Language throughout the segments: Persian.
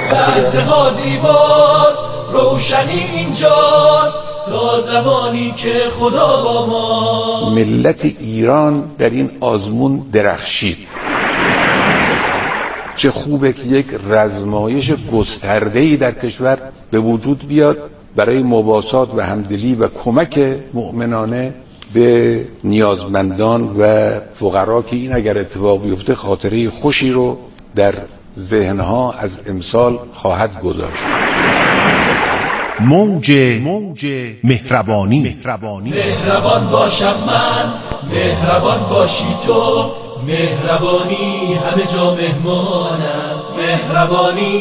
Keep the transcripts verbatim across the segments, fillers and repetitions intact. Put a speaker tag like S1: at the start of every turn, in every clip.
S1: لحظه‌ها زیباست، روشنی اینجاست تا زمانی که خدا با ما.
S2: ملت ایران در این آزمون درخشید. چه خوبه که یک رزمایش گسترده‌ای در کشور به وجود بیاد برای مواسات و همدلی و کمک مؤمنانه به نیازمندان و فقرا که این اگر اتفاق بیفته خاطره خوشی رو در ذهنها از امسال خواهد گذاشت.
S3: موج موج مهربانی مهربانی
S1: مهربان باشم من، مهربان باشی تو، مهربانی همه جا مهمان است، مهربانی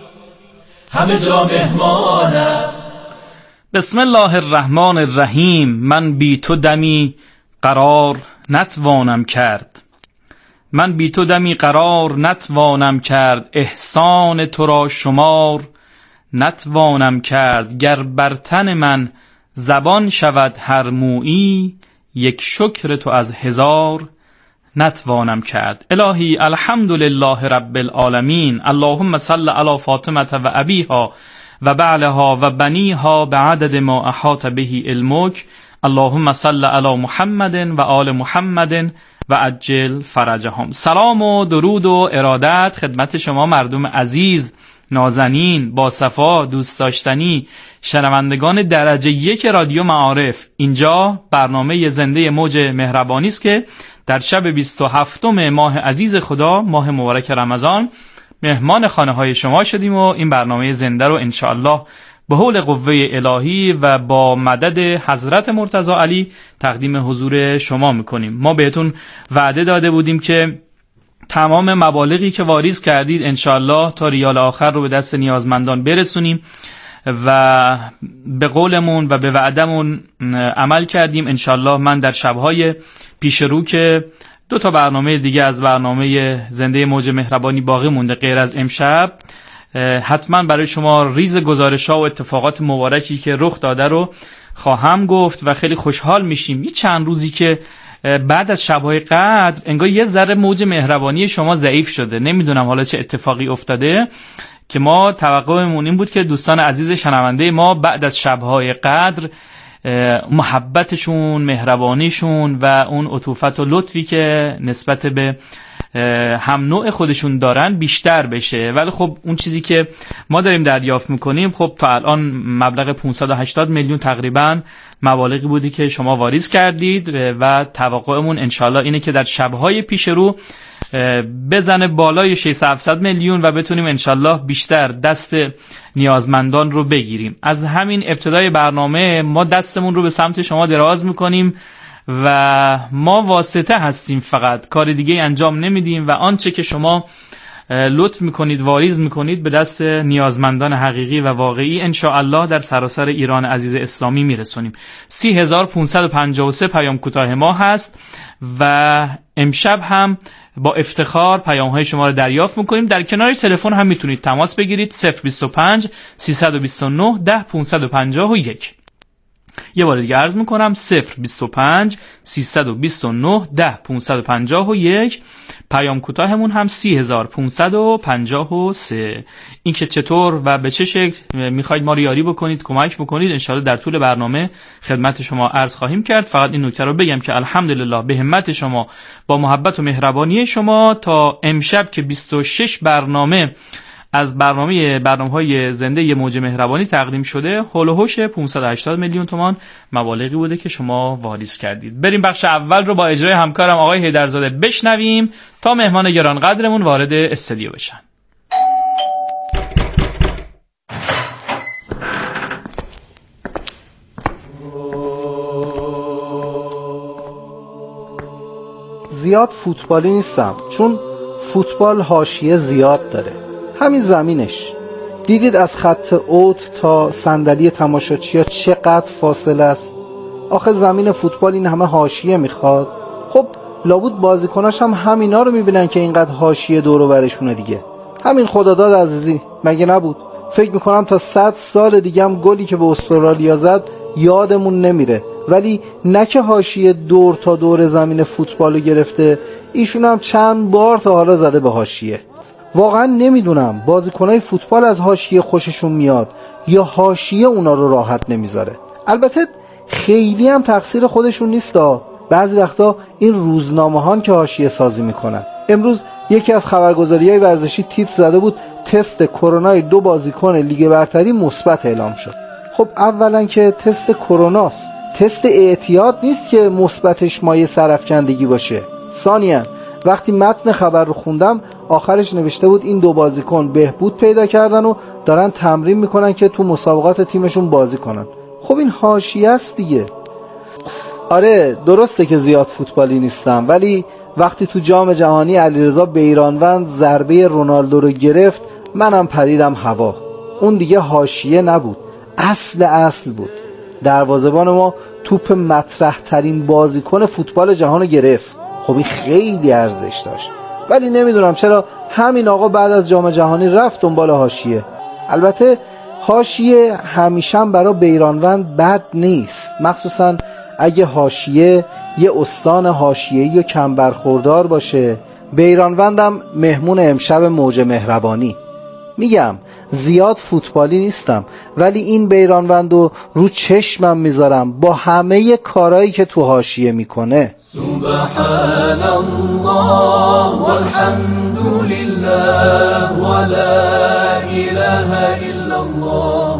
S1: همه جا مهمان است.
S4: بسم الله الرحمن الرحیم. من بی تو دمی قرار نتوانم کرد، من بی تو دمی قرار نتوانم کرد، احسان تو را شمار نتوانم کرد. گر بر تن من زبان شود هر مویی، یک شکر تو از هزار نتوانم کرد. الهی الحمدلله رب العالمین. اللهم صل علی فاطمه و ابیها و بعلها و بنیها بعدد ما احاط به علمک. اللهم صل علی محمد و آل محمد و عجل فرجهم. سلام و درود و ارادت خدمت شما مردم عزیز، نازنین، با صفا، دوست داشتنی، شنوندگان درجه یک رادیو معارف. اینجا برنامه زنده موج مهربانی است که در شب بیست و هفتم ماه عزیز خدا، ماه مبارک رمضان، مهمان خانه های شما شدیم و این برنامه زنده رو انشاءالله به حول قوه الهی و با مدد حضرت مرتضی علی تقدیم حضور شما میکنیم. ما بهتون وعده داده بودیم که تمام مبالغی که واریز کردید انشاءالله تا ریال آخر رو به دست نیازمندان برسونیم و به قولمون و به وعدمون عمل کردیم. انشاءالله من در شبهای پیش رو که دو تا برنامه دیگه از برنامه زنده موج مهربانی باقی مونده غیر از امشب، حتما برای شما ریز گزارش‌ها و اتفاقات مبارکی که رخ داده رو خواهم گفت و خیلی خوشحال میشیم. این چند روزی که بعد از شب‌های قدر انگار یه ذره موج مهربانی شما ضعیف شده، نمیدونم حالا چه اتفاقی افتاده که ما توقعمون این بود که دوستان عزیز شنونده ما بعد از شب‌های قدر محبتشون، مهربانیشون و اون عطوفت و لطفی که نسبت به هم نوع خودشون دارن بیشتر بشه، ولی خب اون چیزی که ما داریم دریافت میکنیم خب تا الان مبلغ پانصد و هشتاد میلیون تقریبا مبالغی بودی که شما واریز کردید و توقعمون انشالله اینه که در شبهای پیش رو بزنه بالای ششصد هفتصد میلیون و بتونیم انشالله بیشتر دست نیازمندان رو بگیریم. از همین ابتدای برنامه ما دستمون رو به سمت شما دراز میکنیم و ما واسطه هستیم، فقط کار دیگه انجام نمیدیم و آنچه که شما لطف میکنید واریز میکنید به دست نیازمندان حقیقی و واقعی انشاءالله در سراسر ایران عزیز اسلامی میرسونیم. سی هزار و پانصد و پنجاه و سه پیام کوتاه ما هست و امشب هم با افتخار پیام های شما رو دریافت میکنیم. در کنار تلفن هم میتونید تماس بگیرید صفر بیست و پنج سیصد و بیست و نه ده پانصد و پنجاه و یک. یه بار دیگه عرض میکنم صفر بیست و پنج سیصد و بیست و نه ده پانصد و پنجاه و یک. پیام کوتاهمون هم سی هزار و پانصد و پنجاه و سه. این که چطور و به چه شکل میخواید ما رو یاری بکنید، کمک بکنید، انشاءالله در طول برنامه خدمت شما عرض خواهیم کرد. فقط این نکته رو بگم که الحمدلله به همت شما، با محبت و مهربانی شما، تا امشب که بیست و شش برنامه از برنامه برنامه‌های زنده موج مهربانی تقدیم شده، هول و هوش پانصد و هشتاد میلیون تومان مبالغی بوده که شما واریز کردید. بریم بخش اول رو با اجرای همکارم آقای حیدرزاده بشنویم تا مهمان گرانقدرمون وارد استودیو بشن.
S5: زیاد فوتبالی نیستم چون فوتبال حاشیه زیاد داره. همین زمینش دیدید از خط اوت تا صندلی تماشاچی‌ها چقدر فاصله است. آخه زمین فوتبال این همه حاشیه میخواد؟ خب لابد بازیکناش هم همینا رو میبینن که اینقدر حاشیه دور و برشونه دیگه. همین خداداد عزیزی مگه نبود؟ فکر میکنم تا صد سال دیگه هم گلی که به استرالیا زد یادمون نمیره، ولی نه که حاشیه دور تا دور زمین فوتبالو گرفته، ایشون هم چند بار تا حالا زده به حاشیه. واقعا نمیدونم بازیکنای فوتبال از حاشیه خوششون میاد یا حاشیه اونا رو راحت نمیذاره. البته خیلی هم تقصیر خودشون نیستا، بعضی وقتا این روزنامه‌هان که حاشیه سازی میکنن. امروز یکی از خبرگزاری‌های ورزشی تیتر زده بود تست کرونای دو بازیکن لیگ برتری مثبت اعلام شد. خب اولا که تست کروناست، تست اعتیاد نیست که مثبتش مایه سرافکندگی باشه. ثانیاً وقتی متن خبر رو خوندم آخرش نوشته بود این دو بازیکن بهبود پیدا کردن و دارن تمرین میکنن که تو مسابقات تیمشون بازی کنن. خب این حاشیه است دیگه. آره درسته که زیاد فوتبالی نیستم، ولی وقتی تو جام جهانی علیرضا بیرانوند ضربه رونالدو رو گرفت منم پریدم هوا. اون دیگه حاشیه نبود، اصل اصل بود. دروازه‌بان ما توپ مطرح ترین بازیکن فوتبال جهان رو گرفت. خب این خیلی ارزش داشت، ولی نمیدونم چرا همین آقا بعد از جام جهانی رفت دنبال حاشیه. البته حاشیه همیشه هم برای بیرانوند بد نیست، مخصوصا اگه حاشیه یه استان حاشیه‌ای و کم برخوردار باشه. بیرانوندم مهمون امشب موج مهربانی. میگم زیاد فوتبالی نیستم، ولی این بیرانوندو رو چشمم میذارم با همه کارهایی که تو حاشیه میکنه.
S1: سبحان الله والحمد لله ولا اله الا الله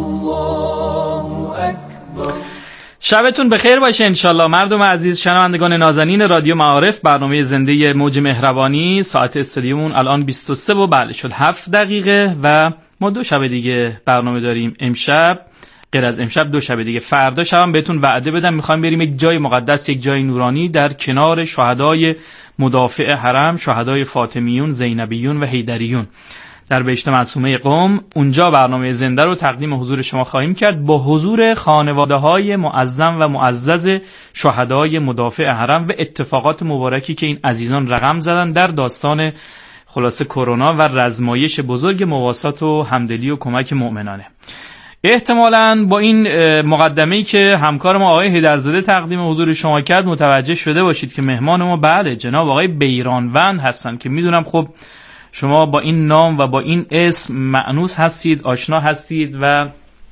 S1: والله اکبر.
S4: شبتون بخیر باشه انشالله مردم عزیز، شنوندگان نازنین رادیو معارف، برنامه زنده موج مهربانی. ساعت استودیومون الان بیست و سه و بله شد هفت دقیقه و ما دو شب دیگه برنامه داریم. امشب غیر از امشب دو شب دیگه، فردا شبم بهتون وعده بدم میخوایم بریم یک جای مقدس، یک جای نورانی در کنار شهدای مدافع حرم، شهدای فاطمیون، زینبیون و حیدریون در بهشت معصومه قم. اونجا برنامه زنده رو تقدیم حضور شما خواهیم کرد با حضور خانواده‌های معظم و معزز شهدای مدافع حرم و اتفاقات مبارکی که این عزیزان رقم زدن در داستان خلاصه کرونا و رزمایش بزرگ مواسات و همدلی و کمک مؤمنانه. احتمالاً با این مقدمه‌ای که همکار ما آقای حیدرزاده تقدیم حضور شما کرد متوجه شده باشید که مهمان ما بله جناب آقای بیرانوند هستن که میدونم خب شما با این نام و با این اسم مأنوس هستید، آشنا هستید و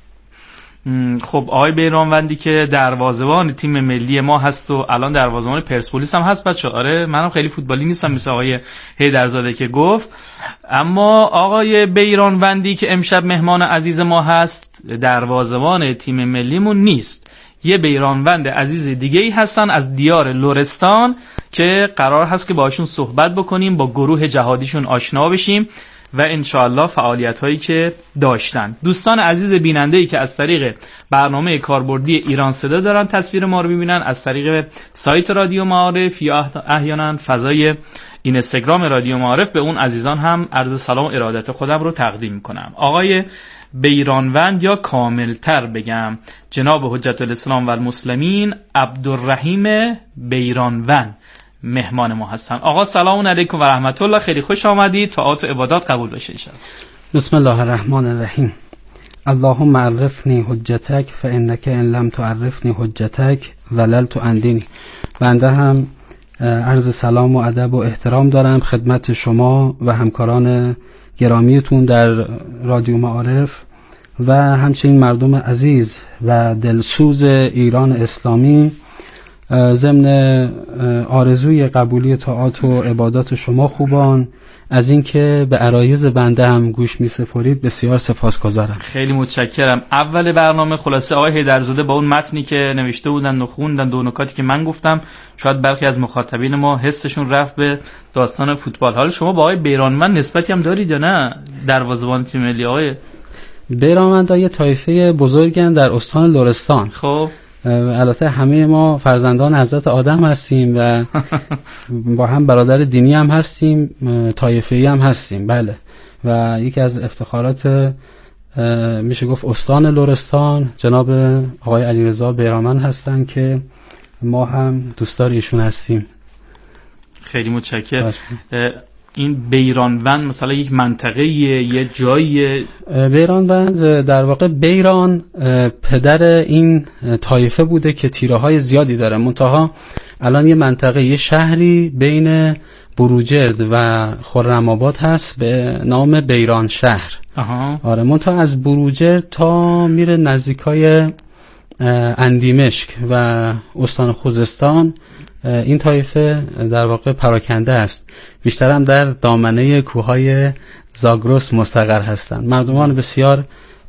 S4: خب آقای بیرانوندی که دروازه‌بان تیم ملی ما هست و الان دروازه‌بان پرسپولیس هم هست بچه. آره منم خیلی فوتبالی نیستم مثل آقای حیدرزاده که گفت، اما آقای بیرانوندی که امشب مهمان عزیز ما هست دروازه‌بان تیم ملیمون نیست، یه بیرانوند عزیز دیگه ای هستن از دیار لرستان که قرار هست که باشون صحبت بکنیم، با گروه جهادیشون آشنا بشیم و انشاءالله فعالیت هایی که داشتن. دوستان عزیز بیننده ای که از طریق برنامه کاربردی ایران صدا دارن تصویر ما رو ببینن، از طریق سایت رادیو معارف یا احیانا فضای اینستاگرام رادیو معارف، به اون عزیزان هم عرض سلام و ارادت خودم رو تقدیم میکنم. آقای بیرانوند یا کاملتر بگم جناب حجت الاسلام و المسلمین عبدالرحیم بیرانوند مهمان ما هستن. آقا سلام علیکم و رحمت الله، خیلی خوش آمدید، طاعات و عبادات قبول بشه انشاءالله.
S6: بسم الله الرحمن الرحیم. اللهم عرفنی حجتک فانک ان لم تعرفنی حجتک ضللت عن دینی. بنده هم عرض سلام و ادب و احترام دارم خدمت شما و همکاران گرامیتون در رادیو معارف و همچنین مردم عزیز و دلسوز ایران اسلامی. ضمن آرزوی قبولی طاعات و عبادات شما خوبان از اینکه به عرایض بنده هم گوش می‌سپارید بسیار سپاسگزارم.
S4: خیلی متشکرم. اول برنامه خلاصه آقای حیدرزاده با اون متنی که نوشته بودن و خوندن، دو نکاتی که من گفتم شاید برخی از مخاطبین ما حسشون رفت به داستان فوتبال. حالا شما با آقای بیرانوند نسبتی هم دارید یا نه؟ دروازه‌بان تیم ملی آقای
S6: بیرانوند یه طایفه بزرگن در استان لرستان.
S4: خب
S6: البته همه ما فرزندان حضرت آدم هستیم و با هم برادر دینی هم هستیم، طایفه‌ای هم هستیم بله. و یکی از افتخارات میشه گفت استان لرستان جناب آقای علیرضا بیرانوند هستن که ما هم دوستدار ایشون هستیم.
S4: خیلی متشکرم. این بیرانوند مثلا یک منطقه یه جایی؟
S6: بیرانوند در واقع بیران پدر این طایفه بوده که تیره های زیادی داره، منتها الان یه منطقه یه شهری بین بروجرد و خرم‌آباد هست به نام بیران شهر.
S4: آها.
S6: آره منتها از بروجرد تا میره نزدیکای اندیمشک و استان خوزستان این طایفه در واقع پراکنده است. بیشتر هم در دامنه کوههای زاگرس مستقر هستند. مردمان بسیار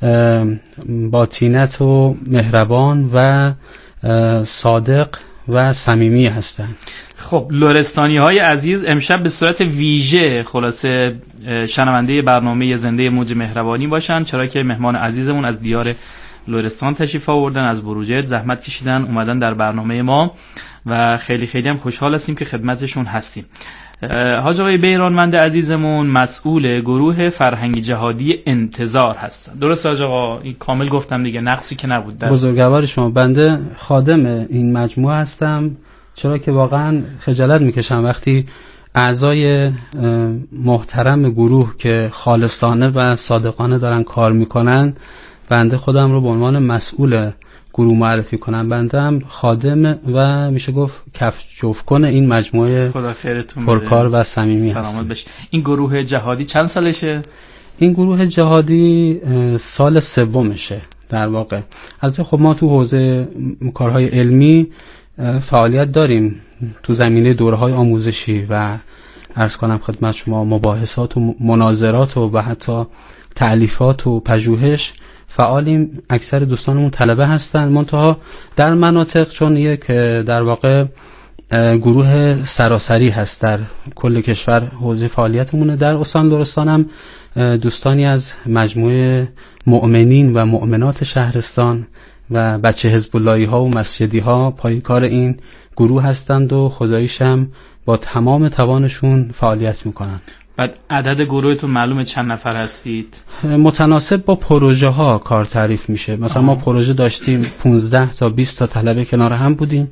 S6: با طینت و مهربان و صادق و صمیمی هستند.
S4: خب لرستانی های عزیز، امشب به صورت ویژه خلاصه شنونده برنامه زنده موج مهربانی باشن، چرا که مهمان عزیزمون از دیار لرستان تشریف آوردن، از بروجرد زحمت کشیدن اومدن در برنامه ما و خیلی خیلی هم خوشحال هستیم که خدمتشون هستیم. حاج آقای بیرانوند عزیزمون مسئول گروه فرهنگی جهادی انتظار هستن. درست حاج آقا؟ این کامل گفتم دیگه، نقصی که نبود. در
S6: بزرگوار شما. بنده خادم این مجموعه هستم، چرا که واقعا خجالت میکشم وقتی اعضای محترم گروه که خالصانه و صادقانه دارن کار میکنن بنده خودم رو به عنوان مسئول گروه معرفی کنم. بنده هم خادم و میشه گفت کف جفت کنه این مجموعه
S4: خدا خیرتون
S6: پرکار و صمیمی هست.
S4: این گروه جهادی چند سالشه؟
S6: این گروه جهادی سال سومشه در واقع. البته خب ما تو حوزه کارهای علمی فعالیت داریم تو زمینه دوره‌های آموزشی و عرض کنم خدمت شما مباحثات و مناظرات و, و حتی تألیفات و پژوهش فعالیم. اکثر دوستانمون طلبه هستن، منتها در مناطق چون یک در واقع گروه سراسری هست در کل کشور حوزه فعالیتمونه. در استان لرستان هم دوستانی از مجموعه مؤمنین و مؤمنات شهرستان و بچه حزب اللهی ها و مسجدی ها پایکار این گروه هستند و خداییش هم با تمام توانشون فعالیت میکنن.
S4: بعد عدد گروهتون معلومه چند نفر هستید؟
S6: متناسب با پروژه ها کار تعریف میشه. مثلا آه. ما پروژه داشتیم پونزده تا بیست تا طلبه کنار هم بودیم.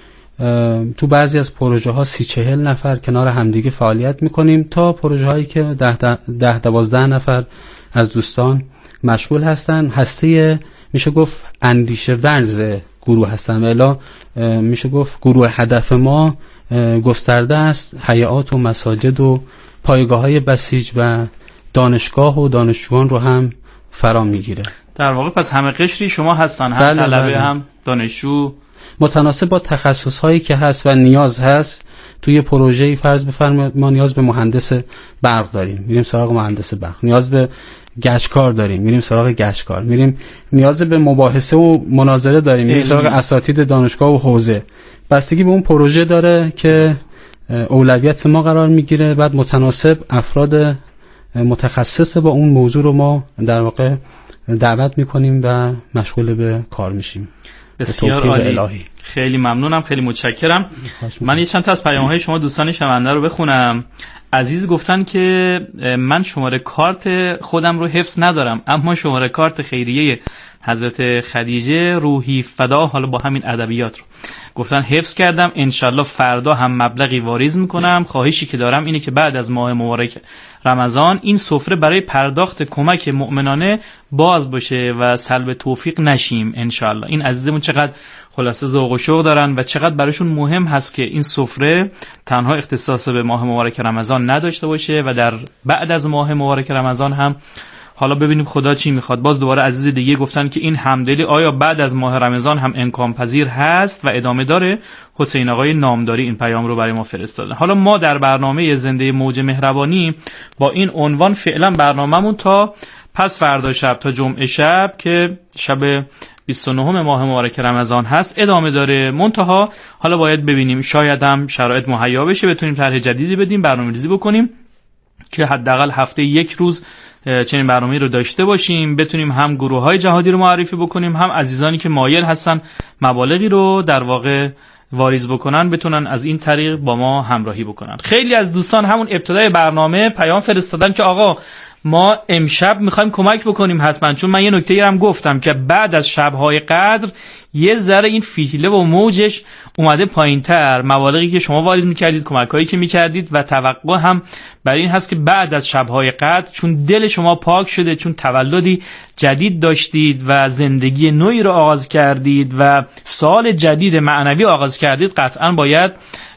S6: تو بعضی از پروژه ها سی چهل نفر کنار همدیگه فعالیت میکنیم تا پروژه هایی که ده, ده, ده دوازده نفر از دوستان مشغول هستن. هسته میشه گفت اندیشه ورز گروه هستن و الا میشه گفت گروه هدف ما گسترده است. هیئات و مساجد و پایگاه های بسیج و دانشگاه و دانشجویان رو هم فرا میگیره.
S4: در واقع پس همه قشری شما هستن، هم
S6: بله
S4: طلبه
S6: بله.
S4: هم دانشجو،
S6: متناسب با تخصص هایی که هست و نیاز هست. توی پروژه‌ای فرض بفرمایید ما نیاز به مهندس برق داریم، میریم سراغ مهندس برق. نیاز به گچکار داریم، میریم سراغ گچکار. میریم نیاز به مباحثه و مناظره داریم، میریم سراغ اساتید دانشگاه و حوزه. بستگی به اون پروژه داره که اولویت ما قرار میگیره. بعد متناسب افراد متخصص با اون موضوع رو ما در واقع دعوت میکنیم و مشغول به کار میشیم.
S4: بسیار عالی، خیلی ممنونم، خیلی متشکرم. من یه چند تا از پیام‌های شما دوستان شنونده رو بخونم. عزیز گفتن که من شماره کارت خودم رو حفظ ندارم، اما شماره کارت خیریه حضرت خدیجه روحی فدا، حالا با همین ادبیات رو گفتن حفظ کردم، انشالله فردا هم مبلغی واریز میکنم. خواهشی که دارم اینه که بعد از ماه مبارک رمضان این سفره برای پرداخت کمک مؤمنانه باز باشه و سلب توفیق نشیم انشالله. این عزیزمون چقدر خلاصه ذوق و شوق دارن و چقدر براشون مهم هست که این سفره تنها اختصاص به ماه مبارک رمضان نداشته باشه و در بعد از ماه مبارک رمضان هم حالا ببینیم خدا چی میخواد. باز دوباره عزیز دیگه گفتن که این همدلی آیا بعد از ماه رمضان هم امکان پذیر هست و ادامه داره؟ حسین آقای نامداری این پیام رو برای ما فرستادن. حالا ما در برنامه زنده موج مهربانی با این عنوان فعلا برنامه‌مون تا پس فردا شب تا جمعه شب که شب بیست و نهم ماه مبارک رمضان هست ادامه داره. منتها حالا باید ببینیم، شاید هم شرایط مهیا بشه بتونیم طرح جدیدی بدیم، برنامه‌ریزی بکنیم که حداقل هفته یک روز چنین برنامه‌ای رو داشته باشیم، بتونیم هم گروه‌های جهادی رو معرفی بکنیم، هم عزیزانی که مایل هستن مبالغی رو در واقع واریز بکنن بتونن از این طریق با ما همراهی بکنن. خیلی از دوستان همون ابتدای برنامه پیام فرستادن که آقا ما امشب میخوایم کمک بکنیم حتما، چون من یه نکته هم گفتم که بعد از شب‌های قدر یه ذره این فیله و موجش اومده پایین‌تر، مبالغی که شما واریز می‌کردید، کمک‌هایی که می‌کردید و توقع هم بر این هست که بعد از شب‌های قدر چون دل شما پاک شده، چون تولدی جدید داشتید و زندگی نوعی رو آغاز کردید و سال جدید معنوی آغاز کردید، قطعاً باید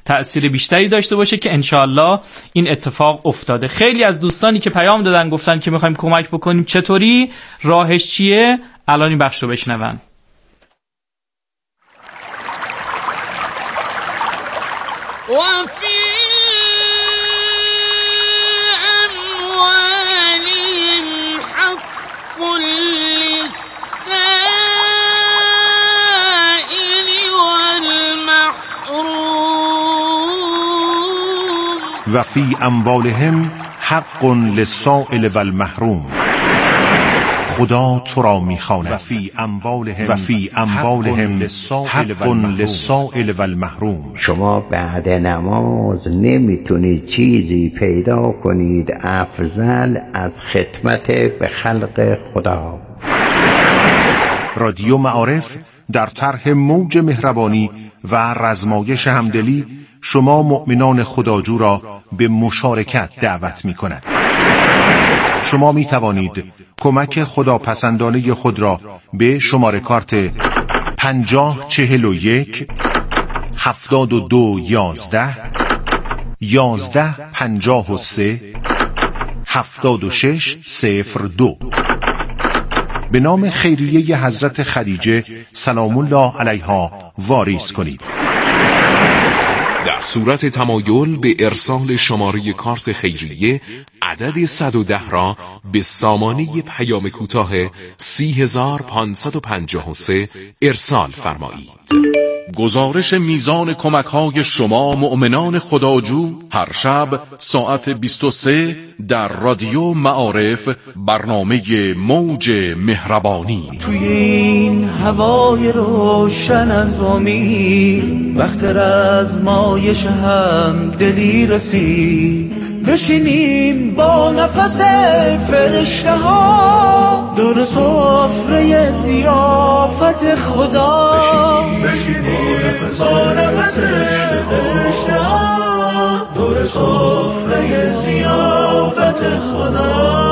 S4: تأثیر بیشتری داشته باشه که انشاءالله این اتفاق افتاده. خیلی از دوستانی که پیام دادن گفتن که میخوایم کمک بکنیم، چطوری، راهش چیه؟ الان این بخش رو بشنون.
S3: و فی اموالهم حق للسائل و المحروم. خدا تو را میخواند و فی اموالهم و فی اموالهم حق للسائل و المحروم.
S7: شما بعد نماز نمیتونید چیزی پیدا کنید افضل از خدمت به خلق خدا.
S3: رادیو معارف در طرح موج مهربانی و رزمایش همدلی شما مؤمنان خداجو را به مشارکت دعوت می کند. شما می توانید کمک خداپسندانه خود را به شماره کارت پنجاه چهل و یک هفتاد و دو یازده یازده پنجاه و سه هفتاد و شش صفر دو به نام خیریه حضرت خدیجه سلام الله علیها واریز کنید.
S8: در صورت تمایل به ارسال شماره کارت خیریه عدد صد و ده را به سامانه پیام کوتاه سی هزار پانصد و پنجاه و سه ارسال فرمایید. گزارش میزان کمک‌های شما مؤمنان خداجو هر شب ساعت بیست و سه در رادیو معارف، برنامه موج مهربانی.
S1: توی این هوای روشن از امید وقت رزمایش هم دلی رسید، بشینیم با نفس فرشته ها دور سفره ضیافت خدا، بشینیم با نفس فرشته ها دور سفره ضیافت خدا.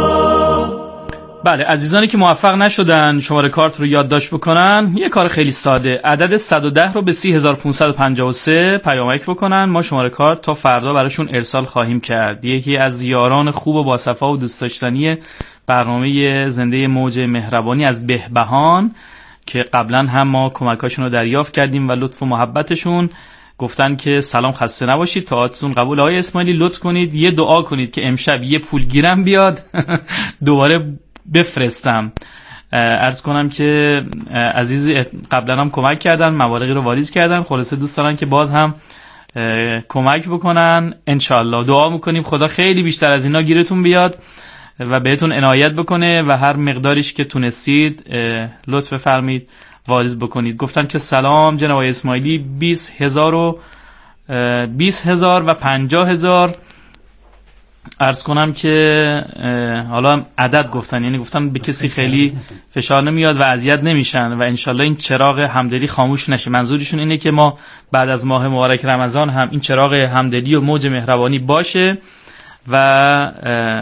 S4: بله عزیزانی که موفق نشدن شماره کارت رو یادداشت بکنن، یه کار خیلی ساده، عدد صد و ده رو به سی هزار و پانصد و پنجاه و سه پیامک بکنن، ما شماره کارت تا فردا براشون ارسال خواهیم کرد. یکی از یاران خوب و با صفا و دوست داشتنی برنامه زنده موج مهربانی از بهبهان که قبلا هم ما کمکاشون رو دریافت کردیم و لطف و محبتشون گفتن که سلام خسته نباشید، طاعتتون قبول. آقای اسماعیلی لطف کنید یه دعا کنید که امشب یه پول گیرم بیاد دوباره بفرستم. عرض کنم که عزیز قبلا هم کمک کردن، مبالغی رو واریز کردن، خلاصه دوست دارن که باز هم کمک بکنن. انشالله دعا میکنیم خدا خیلی بیشتر از اینا گیرتون بیاد و بهتون عنایت بکنه و هر مقداریش که تونستید لطف فرمید واریز بکنید. گفتم که سلام جناب آقای اسماعیلی، بیست هزار و بیست هزار و پنجاه هزار عرض کنم که حالا عدد گفتن، یعنی گفتن به کسی خیلی فشار نمیاد و اذیت نمیشن و انشالله این چراغ همدلی خاموش نشه. منظورشون اینه که ما بعد از ماه مبارک رمضان هم این چراغ همدلی و موج مهربانی باشه و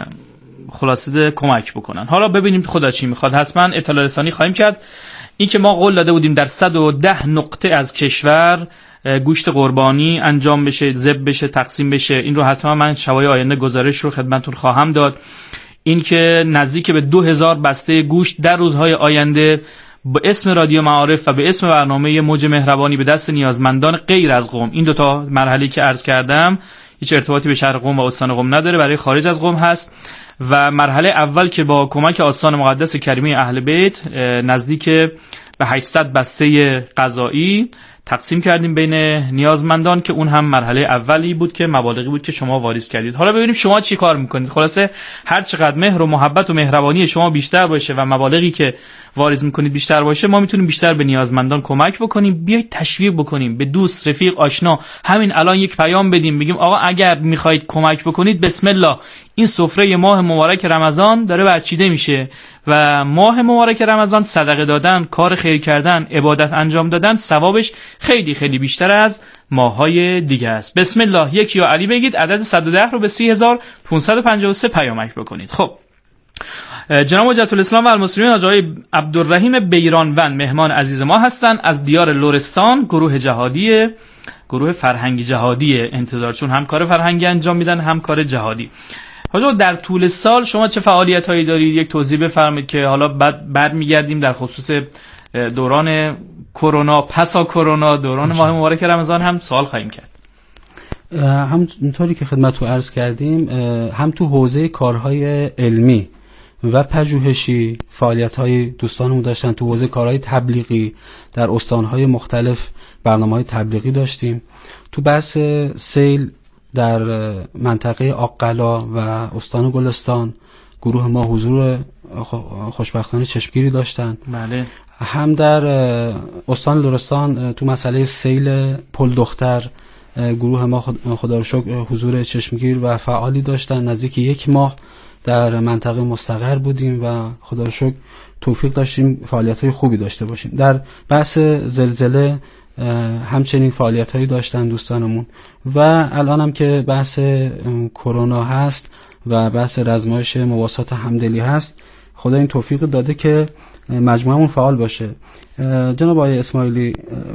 S4: خلاصه کمک بکنن. حالا ببینیم خدا چی میخواد، حتما اطلاع رسانی خواهیم کرد. این که ما قول داده بودیم در صد و ده نقطه از کشور گوشت قربانی انجام بشه، ذبح بشه، تقسیم بشه، این رو حتما من شبای آینده گزارش رو خدمتتون خواهم داد. این که نزدیک به دو هزار بسته گوشت در روزهای آینده به اسم رادیو معارف و به اسم برنامه موج مهربانی به دست نیازمندان غیر از قم، این دوتا مرحله که عرض کردم هیچ ارتباطی به شهر قم و استان قم نداره، برای خارج از قم هست. و مرحله اول که با کمک آستان مقدس کریمه اهل بیت نزدیک به هشتصد بسته غذایی تقسیم کردیم بین نیازمندان که اون هم مرحله اولی بود که مبالغی بود که شما واریز کردید. حالا ببینیم شما چی کار میکنید. خلاصه هر چقدر مهر و محبت و مهربانی شما بیشتر باشه و مبالغی که واریز میکنید بیشتر باشه، ما میتونیم بیشتر به نیازمندان کمک بکنیم. بیایید تشویق بکنیم به دوست، رفیق، آشنا. همین الان یک پیام بدیم بگیم آقا اگر میخواید کمک بکنید بسم الله، این سفره ماه مبارک رمضان داره برچیده میشه و ماه مبارک رمضان صدقه دادن، کار خیر کردن، عبادت انجام دادن ثوابش خیلی خیلی بیشتر از ماهای دیگه است. بسم الله یک یا علی بگید، عدد صد و ده رو به سی هزار و پانصد و پنجاه و سه پیامک بکنید. خب جناب حجت الاسلام و المسلمین آقای عبدالرحیم بیرانوند مهمان عزیز ما هستن از دیار لرستان، گروه جهادی گروه فرهنگی جهادی انتظار، چون هم کار فرهنگی انجام میدن هم کار جهادی. حاجا در طول سال شما چه فعالیت‌هایی دارید؟ یک توضیح بفرمایید که حالا بعد بعد میگردیم در خصوص دوران کرونا، پسا کرونا، دوران ماه مبارک رمضان هم سوال خواهیم کرد.
S6: همونطوری که خدمت رو عرض کردیم، هم تو حوزه کارهای علمی و پژوهشی فعالیت‌های دوستانمون داشتن، تو حوزه کارهای تبلیغی در استان‌های مختلف برنامه‌های تبلیغی داشتیم، تو بحث سیل در منطقه آق‌قلا و استان گلستان گروه ما حضور خوشبختانه چشمگیری داشتن.
S4: بله.
S6: هم در استان لرستان تو مسئله سیل پل دختر گروه ما خدا رو شکر حضور چشمگیر و فعالی داشتن. نزدیک یک ماه در منطقه مستقر بودیم و خدا رو شکر توفیق داشتیم فعالیت‌های خوبی داشته باشیم. در بحث زلزله همچنین فعالیت‌هایی داشتن دوستانمون و الان هم که بحث کرونا هست و بحث رزمایش مواسات همدلی هست، خدا این توفیق داده که مجموعمون فعال باشه. جناب آقای اسماعیلی،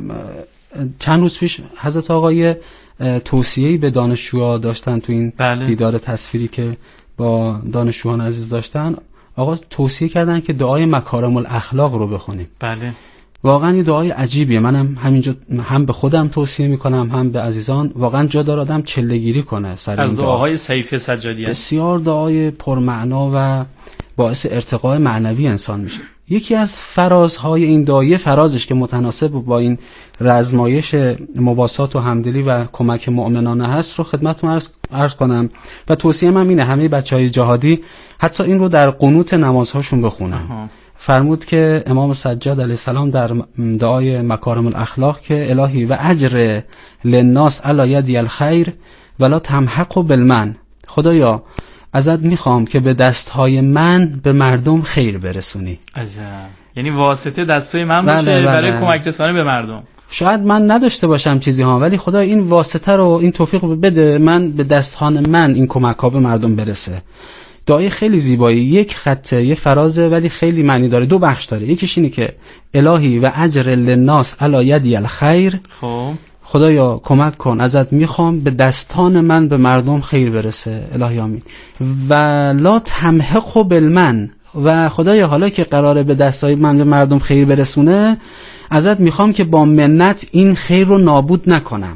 S6: چند روز پیش حضرت آقای توصیه‌ای به دانشجوها داشتن تو این
S4: بله.
S6: دیدار تصویری که با دانشجویان عزیز داشتن، آقا توصیه کردن که دعای مکارم الاخلاق رو بخونیم.
S4: بله.
S6: واقعا این دعای عجیبیه. منم همینجا هم به خودم توصیه میکنم هم به عزیزان، واقعا جا داره آدم چله‌گیری کنه سر این
S4: از
S6: دعا.
S4: دعاهای سیف سجادی
S6: بسیار دعای پرمعنا و باعث ارتقاء معنوی انسان میشه. یکی از فرازهای این دعای، فرازش که متناسب با این رزمایش مواسات و همدلی و کمک مؤمنانه هست رو خدمتتون عرض, عرض کنم و توصیه من اینه همه بچهای جهادی حتی این رو در قنوت نمازهاشون بخونن. آه. فرمود که امام سجاد علیه السلام در دعای مکارم الاخلاق که الهی و اجر للناس علی یدی الخیر ولا تمحق بالمن، خدایا ازت میخوام که به دستهای من به مردم خیر برسونی.
S4: عجب. یعنی واسطه دستای من
S6: بله
S4: باشه
S6: بله.
S4: برای کمک رسانی به مردم.
S6: شاید من نداشته باشم چیزی ها، ولی خدا این واسطه رو، این توفیق بده من به دستان من این کمک ها به مردم برسه. دعای خیلی زیبایی، یک خطه، یک فرازه ولی خیلی معنی داره، دو بخش داره. یکیش اینه که الهی و اجر للناس علی یدی الخیر،
S4: خب
S6: خدایا کمک کن، ازت میخوام به دستان من به مردم خیر برسه، الهی آمین. و لا تمحق بالمن، و خدایا حالا که قراره به دستای من به مردم خیر برسونه، ازت میخوام که با منت این خیر رو نابود نکنم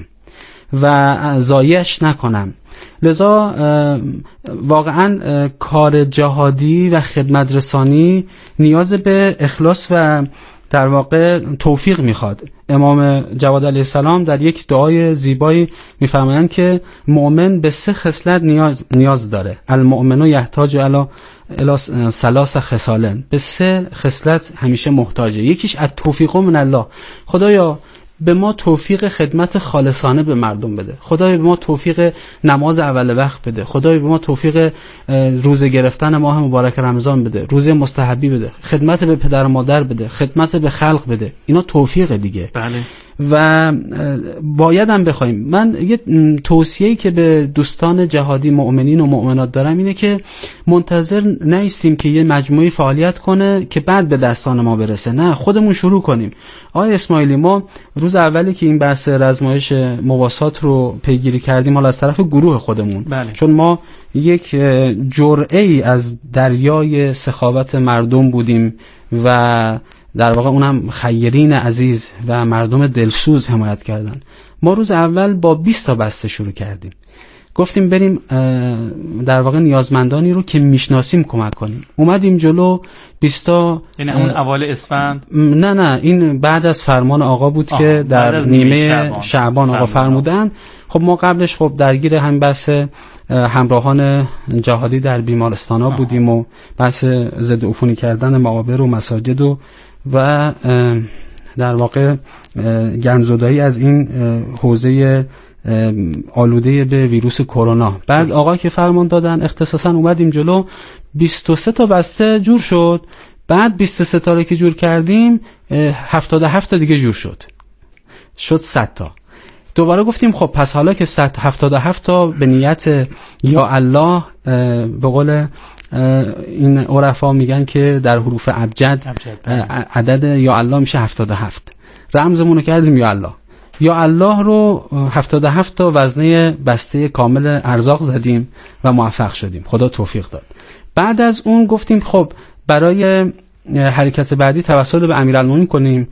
S6: و ضایعش نکنم. لذا واقعا کار جهادی و خدمت رسانی نیاز به اخلاص و در واقع توفیق میخواد. امام جواد علیه السلام در یک دعای زیبایی میفرمایند که مؤمن به سه خصلت نیاز نیاز داره. المؤمن یحتاج الی الی ثلاث خصال، به سه خصلت همیشه محتاجه. یکیش التوفیق من الله، خدایا به ما توفیق خدمت خالصانه به مردم بده، خدای به ما توفیق نماز اول وقت بده، خدای به ما توفیق روزه گرفتن ماه مبارک رمضان بده، روزه مستحبی بده، خدمت به پدر و مادر بده، خدمت به خلق بده. اینا توفیق دیگه.
S4: بله.
S6: و باید هم بخوایم. من یه توصیه‌ای که به دوستان جهادی مؤمنین و مؤمنات دارم اینه که منتظر نیستیم که یه مجموعه فعالیت کنه که بعد به دستان ما برسه، نه، خودمون شروع کنیم. آقای اسماعیلی، ما روز اولی که این بحث رزمایش مواسات رو پیگیری کردیم حالا از طرف گروه خودمون،
S4: بله.
S6: چون ما یک جرعه ای از دریای سخاوت مردم بودیم و در واقع اونم خیرین عزیز و مردم دلسوز حمایت کردن. ما روز اول با بیست تا بسته شروع کردیم، گفتیم بریم در واقع نیازمندانی رو که میشناسیم کمک کنیم. اومدیم جلو بیست تا،
S4: یعنی اون اول اسفند؟
S6: نه نه، این بعد از فرمان آقا بود آه. که در نیمه شعبان, شعبان آقا فرمودن. خب ما قبلش خب درگیر هم بحث همراهان جهادی در بیمارستان ها بودیم و بحث ضد عفونی کردن مقابر و مساجد و و در واقع گندزدایی از این حوزه آلوده به ویروس کرونا. بعد آقا که فرمان دادن اختصاصا اومدیم جلو، بیست و سه تا بسته جور شد. بعد بیست و سه تا رو که جور کردیم هفتاد و هفت تا دیگه جور شد، شد صد تا. دوباره گفتیم خب پس حالا که صد هفتاد و هفت تا به نیت یا الله، به قول این عرفا میگن که در حروف ابجد عدد یا الله میشه هفتاد و هفت، رمزمون رو کردیم یا الله. یا الله رو هفتاد و هفت تا وزنه بسته کامل ارزاق زدیم و موفق شدیم، خدا توفیق داد. بعد از اون گفتیم خب برای حرکت بعدی توسل به امیرالمومنین کنیم،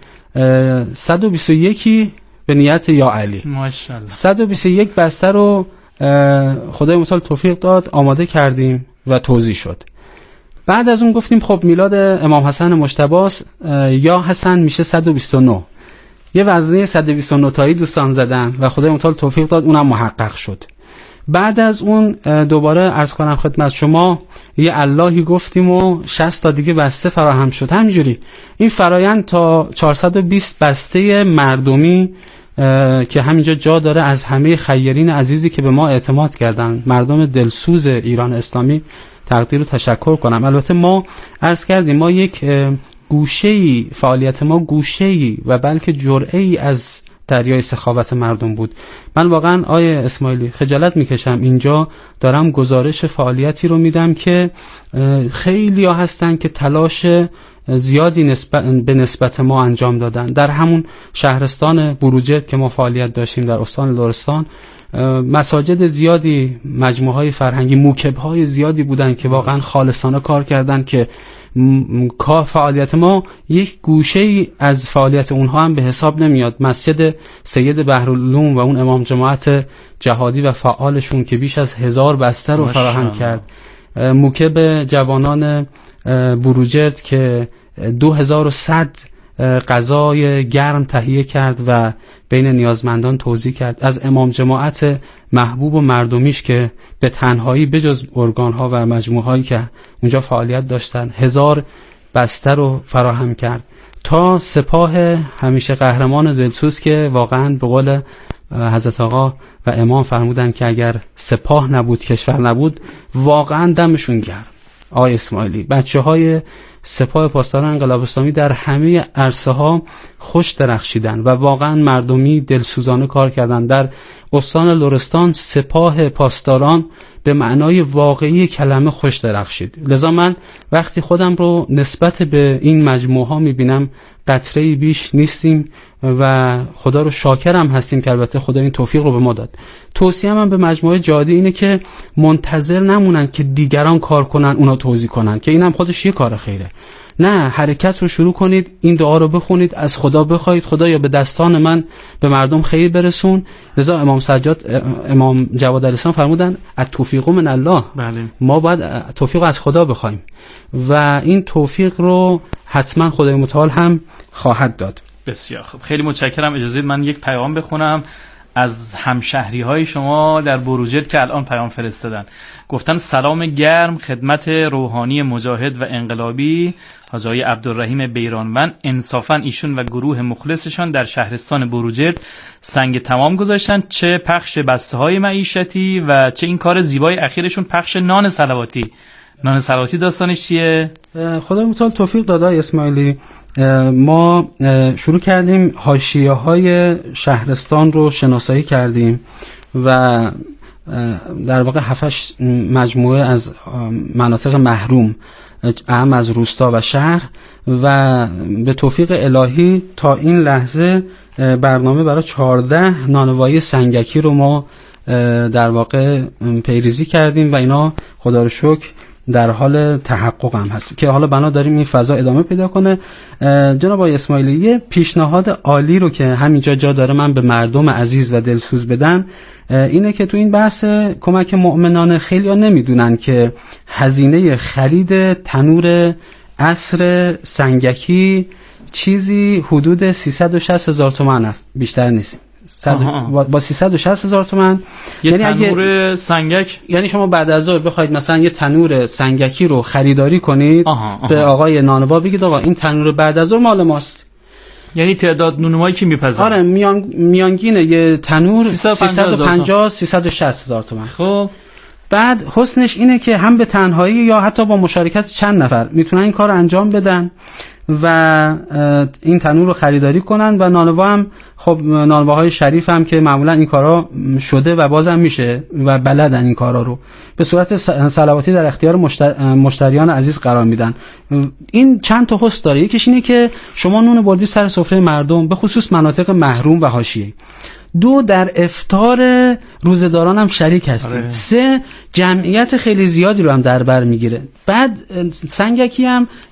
S6: صد و بیست و یک به نیت یا علی.
S4: ماشاءالله.
S6: صد و بیست و یک بسته رو خدای متعال توفیق داد، آماده کردیم و توزیع شد. بعد از اون گفتیم خب میلاد امام حسن مجتباست، یا حسن میشه صد و بیست و نه. یه وزنه صد و بیست و نه تایی دوستان زدن و خدای متعال توفیق داد، اونم محقق شد. بعد از اون دوباره عرض کنم خدمت شما یه اللهی گفتیم و شصت تا دیگه بسته فراهم شد. همینجوری این فرایند تا چهارصد و بیست بسته مردمی که همینجا جا داره از همه خیرین عزیزی که به ما اعتماد کردن، مردم دلسوز ایران اسلامی تقدیر و تشکر کنم. البته ما عرض کردیم ما یک گوشه‌ای، فعالیت ما گوشه‌ای و بلکه جرعه‌ای از دریای سخاوت مردم بود. من واقعا آیه اسماعیلی خجالت میکشم اینجا دارم گزارش فعالیتی رو میدم که خیلی ها هستن که تلاش زیادی نسبت به نسبت ما انجام دادن. در همون شهرستان بروجرد که ما فعالیت داشتیم در استان لرستان، مساجد زیادی، مجموعه‌های فرهنگی، موکب‌های زیادی بودن که واقعا خالصانه کار کردن که کار فعالیت ما یک گوشه‌ای از فعالیت اونها هم به حساب نمیاد. مسجد سید بحرالعلوم و اون امام جماعت جهادی و فعالشون که بیش از هزار بسته رو فراهم کرد، موکب جوانان بروجرد که دو هزار و صد غذای گرم تهیه کرد و بین نیازمندان توزیع کرد، از امام جماعت محبوب و مردمیش که به تنهایی بجز ارگان‌ها و مجموعه‌هایی که اونجا فعالیت داشتن هزار بسته رو فراهم کرد، تا سپاه همیشه قهرمان دلسوز که واقعا به قول حضرت آقا و امام فرمودن که اگر سپاه نبود کشور نبود، واقعا دمشون گرم. آقای اسماعیلی، بچه های سپاه پاسداران انقلاب اسلامی در همه عرصه ها خوش درخشیدن و واقعا مردمی دلسوزانه کار کردن. در استان لرستان سپاه پاسداران به معنای واقعی کلمه خوش درخشید. لذا من وقتی خودم رو نسبت به این مجموعه ها میبینم قطره‌ای بیش نیستیم و خدا رو شاکرم هستیم که البته خدا این توفیق رو به ما داد. توصیه من به مجموعه جهادی اینه که منتظر نمونن که دیگران کار کنن اونا توزیع کنن، که اینم خودش یه کار خیره. نه، حرکت رو شروع کنید، این دعا رو بخونید، از خدا بخواید خدایا به دستان من به مردم خیر برسون. لذا امام سجاد امام جواد علیه السلام فرمودن التوفیق من الله.
S4: بله.
S6: ما باید توفیق از خدا بخوایم و این توفیق رو حتما خدای متعال هم خواهد داد.
S4: بسیار خوب، خیلی متشکرم. اجازه من یک پیام بخونم از همشهری های شما در بروجرد که الان پیام فرستادن. گفتن سلام گرم خدمت روحانی مجاهد و انقلابی حاجی آقای عبدالرحیم بیرانوند. انصافا ایشون و گروه مخلصشان در شهرستان بروجرد سنگ تمام گذاشتن، چه پخش بسته های معیشتی و چه این کار زیبای اخیرشون پخش نان صلواتی. نان صلواتی داستانش چیه؟
S6: خدا متعال توفیق داد اسماعیلی. ما شروع کردیم حاشیه های شهرستان رو شناسایی کردیم و در واقع هفتش مجموعه از مناطق محروم اهم از روستا و شهر و به توفیق الهی تا این لحظه برنامه برای چهارده نانوایی سنگکی رو ما در واقع پیریزی کردیم و اینا خدا رو شکر در حال تحقق هم هست که حالا بنا داریم این فضا ادامه پیدا کنه. جناب آقای اسماعیلی، یه پیشنهاد عالی رو که همینجا جا داره من به مردم عزیز و دلسوز بدم اینه که تو این بحث کمک مؤمنانه خیلی ها نمیدونن که هزینه خرید تنور عصر سنگکی چیزی حدود سیصد و شصت هزار تومان است، بیشتر نیست. با سیصد و شصت هزار تومان.
S4: یعنی تنور اگه سنگک،
S6: یعنی شما بعد از ظهر بخواید مثلا یه تنور سنگکی رو خریداری کنید، آها، آها. به آقای نانوا بگید آقا این تنور بعد از ظهر مال ماست.
S4: یعنی تعداد نونوایی که میپذیره.
S6: آره، میان میانگین یه تنور سیصد و پنجاه سیصد و شصت هزار تومان.
S4: خب
S6: بعد حسنش اینه که هم به تنهایی یا حتی با مشارکت چند نفر میتونن این کار انجام بدن و این تنور رو خریداری کنن و نانوا هم خب نانواهای شریف هم که معمولا این کارا شده و بازم میشه و بلدن این کارا رو به صورت صلواتی در اختیار مشتر... مشتریان عزیز قرار میدن. این چند تا حس داره. یکیش اینه که شما نون بردی سر سفره مردم، به خصوص مناطق محروم و حاشیه‌ای. دو، در افطار روزداران هم شریک هستید. آره. سه، جمعیت خیلی زیادی رو هم در بر میگیره. بعد سنگکی هم